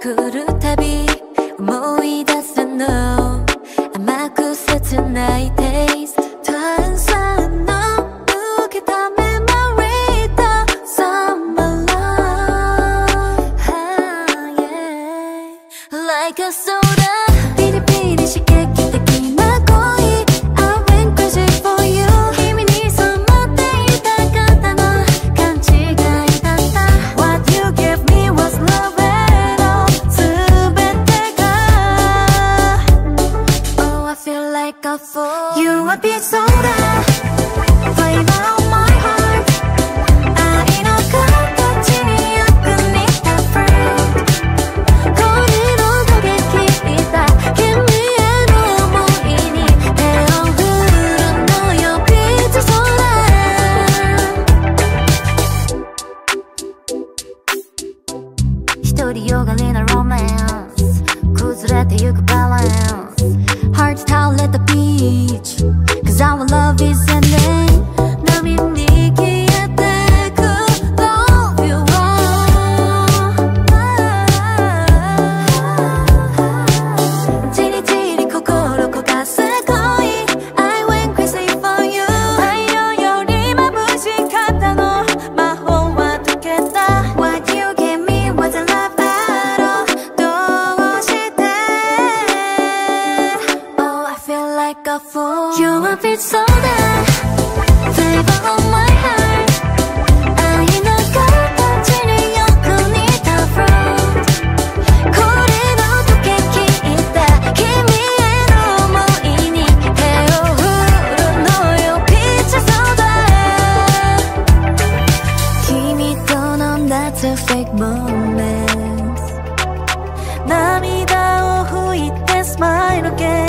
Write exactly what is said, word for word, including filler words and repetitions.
来るたび思い出すの甘く切ないテイスト炭酸の受けたメモリーと Summer Love、yeah、 Like a soda ピリピリ刺激的な恋 I went crazy for you 君に染まっていた方の勘違いだった What you gave me was love at all 全てが Oh I feel like a fool You a big soda Flavor of my heart 愛の形によく似た fruit これの溶けきった君への想いに手を振るのよピッチソーダ独りよがりなロマンス崩れてゆくバランス Heart down let the beach Cause our love is ending 波に消えてく Love you all じりじり心焦がす恋 I went crazy for you 太陽より眩しかったの魔法は解けた What you gave me was a love at all どうして Oh I feel like a fool You a bit soda Flavor of my heart 愛の形によく似た fruit これの溶けきった君への想いに手を振るのよピッチソーダ君と飲んだ two fake moments 涙を拭いてスマイル again